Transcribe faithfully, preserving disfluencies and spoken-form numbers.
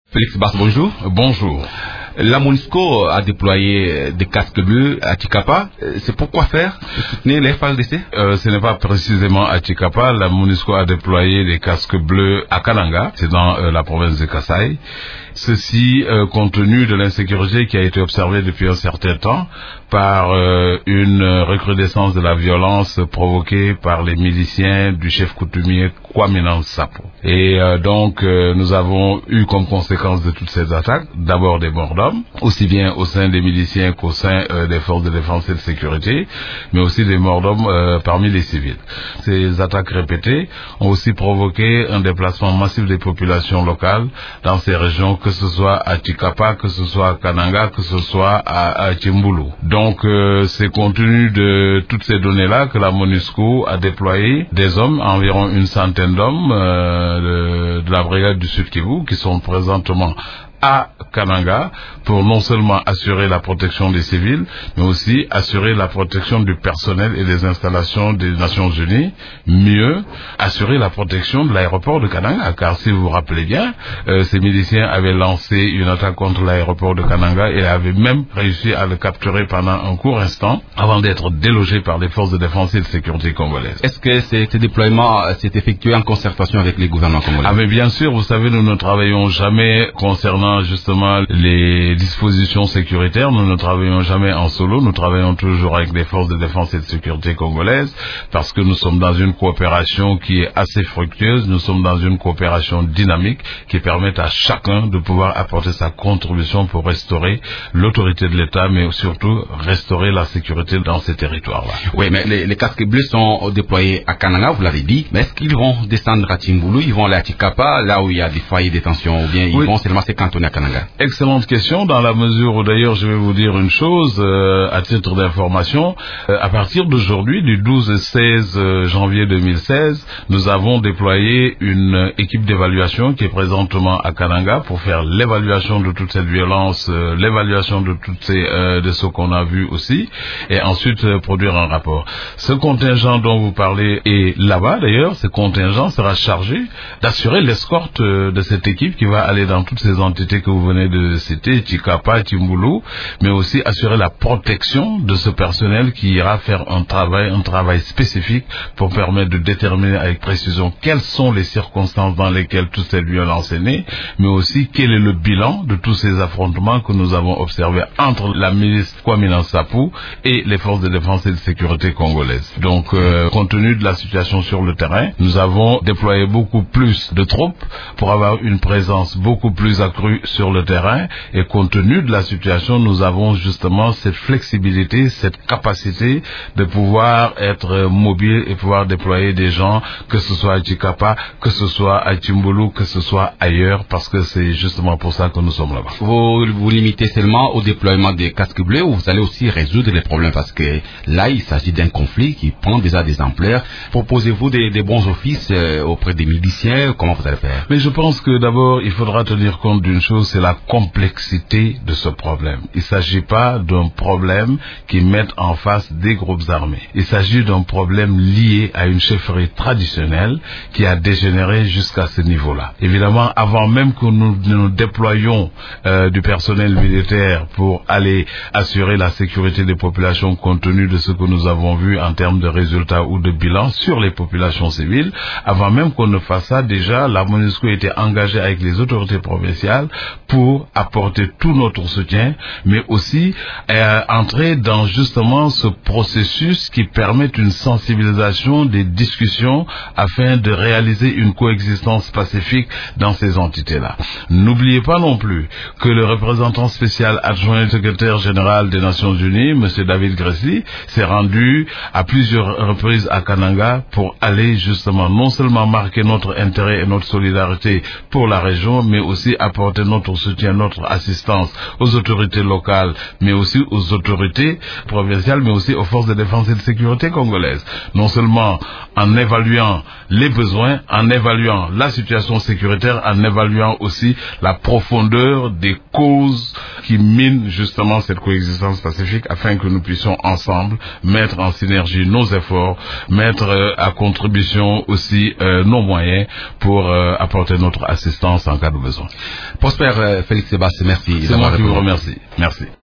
Félix Basse, bonjour. Bonjour. La MONUSCO a déployé des casques bleus à Tchikapa. C'est pourquoi faire soutenir les F A R D C? euh, Ce n'est pas précisément à Tchikapa. La MONUSCO a déployé des casques bleus à Kananga, c'est dans euh, la province de Kasaï. Ceci euh, compte tenu de l'insécurité qui a été observée depuis un certain temps par euh, une recrudescence de la violence provoquée par les miliciens du chef coutumier Kwame Nsapu. Et euh, donc euh, nous avons eu comme conséquence de toutes ces attaques d'abord des morts d'hommes, aussi bien au sein des miliciens qu'au sein euh, des forces de défense et de sécurité, mais aussi des morts d'hommes euh, parmi les civils. Ces attaques répétées ont aussi provoqué un déplacement massif des populations locales dans ces régions, que ce soit à Tchikapa, que ce soit à Kananga, que ce soit à, à Tchimbulu. Donc euh, c'est compte tenu de toutes ces données-là que la MONUSCO a déployé des hommes, environ une centaine d'hommes euh, de, de la brigade du Sud Kivu, qui sont présentement à Kananga pour non seulement assurer la protection des civils, mais aussi assurer la protection du personnel et des installations des Nations Unies, mieux assurer la protection de l'aéroport de Kananga, car si vous vous rappelez bien, euh, ces miliciens avaient lancé une attaque contre l'aéroport de Kananga et avaient même réussi à le capturer pendant un court instant avant d'être délogés par les forces de défense et de sécurité congolaises. Est-ce que ce déploiement s'est effectué en concertation avec les gouvernements congolais? Ah mais bien sûr, vous savez, nous ne travaillons jamais concernant justement les dispositions sécuritaires, nous ne travaillons jamais en solo, nous travaillons toujours avec les forces de défense et de sécurité congolaises, parce que nous sommes dans une coopération qui est assez fructueuse, nous sommes dans une coopération dynamique qui permet à chacun de pouvoir apporter sa contribution pour restaurer l'autorité de l'État, mais surtout restaurer la sécurité dans ces territoires-là. Oui, mais les, les casques bleus sont déployés à Kananga, vous l'avez dit, mais est-ce qu'ils vont descendre à Tchimbulu, ils vont aller à Tchikapa, là où il y a des foyers de détention, ou bien ils oui. vont seulement se cantonner à Kananga? Excellente question, dans la mesure où d'ailleurs je vais vous dire une chose euh, à titre d'information. Euh, à partir d'aujourd'hui, du douze et seize janvier deux mille seize, nous avons déployé une équipe d'évaluation qui est présentement à Kananga pour faire l'évaluation de toute cette violence, euh, l'évaluation de toutes ces euh, de ce qu'on a vu aussi, et ensuite euh, produire un rapport. Ce contingent dont vous parlez est là-bas d'ailleurs. Ce contingent sera chargé d'assurer l'escorte euh, de cette équipe qui va aller dans toutes ces entités que vous venez de citer, Tchikapa, Tchimbulu, mais aussi assurer la protection de ce personnel qui ira faire un travail, un travail spécifique pour permettre de déterminer avec précision quelles sont les circonstances dans lesquelles toute cette violence est née, mais aussi quel est le bilan de tous ces affrontements que nous avons observés entre la milice Kwame Nsapu et les forces de défense et de sécurité congolaises. Donc, euh, compte tenu de la situation sur le terrain, nous avons déployé beaucoup plus de troupes pour avoir une présence beaucoup plus accrue sur le terrain, et compte tenu de la situation, nous avons justement cette flexibilité, cette capacité de pouvoir être mobile et pouvoir déployer des gens, que ce soit à Tchikapa, que ce soit à Tchimbulu, que ce soit ailleurs, parce que c'est justement pour ça que nous sommes là-bas. Vous vous limitez seulement au déploiement des casques bleus, ou vous allez aussi résoudre les problèmes, parce que là, il s'agit d'un conflit qui prend déjà des ampleurs. Proposez-vous des, des bons offices euh, auprès des miliciens? Comment vous allez faire? Mais je pense que d'abord, il faudra tenir compte d'une chose, c'est la complexité de ce problème. Il ne s'agit pas d'un problème qui mette en face des groupes armés. Il s'agit d'un problème lié à une chefferie traditionnelle qui a dégénéré jusqu'à ce niveau-là. Évidemment, avant même que nous, nous déployions euh, du personnel militaire pour aller assurer la sécurité des populations compte tenu de ce que nous avons vu en termes de résultats ou de bilan sur les populations civiles, avant même qu'on ne fasse ça, déjà, la MONUSCO était engagée avec les autorités provinciales pour apporter tout notre soutien, mais aussi euh, entrer dans justement ce processus qui permet une sensibilisation des discussions afin de réaliser une coexistence pacifique dans ces entités-là. N'oubliez pas non plus que le représentant spécial adjoint et secrétaire général des Nations Unies, M. David Gressy, s'est rendu à plusieurs reprises à Kananga pour aller justement non seulement marquer notre intérêt et notre solidarité pour la région, mais aussi apporter notre soutien, notre assistance aux autorités locales, mais aussi aux autorités provinciales, mais aussi aux forces de défense et de sécurité congolaises. Non seulement en évaluant les besoins, en évaluant la situation sécuritaire, en évaluant aussi la profondeur des causes qui minent justement cette coexistence pacifique, afin que nous puissions ensemble mettre en synergie nos efforts, mettre euh, à contribution aussi euh, nos moyens pour euh, apporter notre assistance en cas de besoin. Pour Prosper euh, Félix Sébastien, merci. C'est moi qui vous remercie. Merci.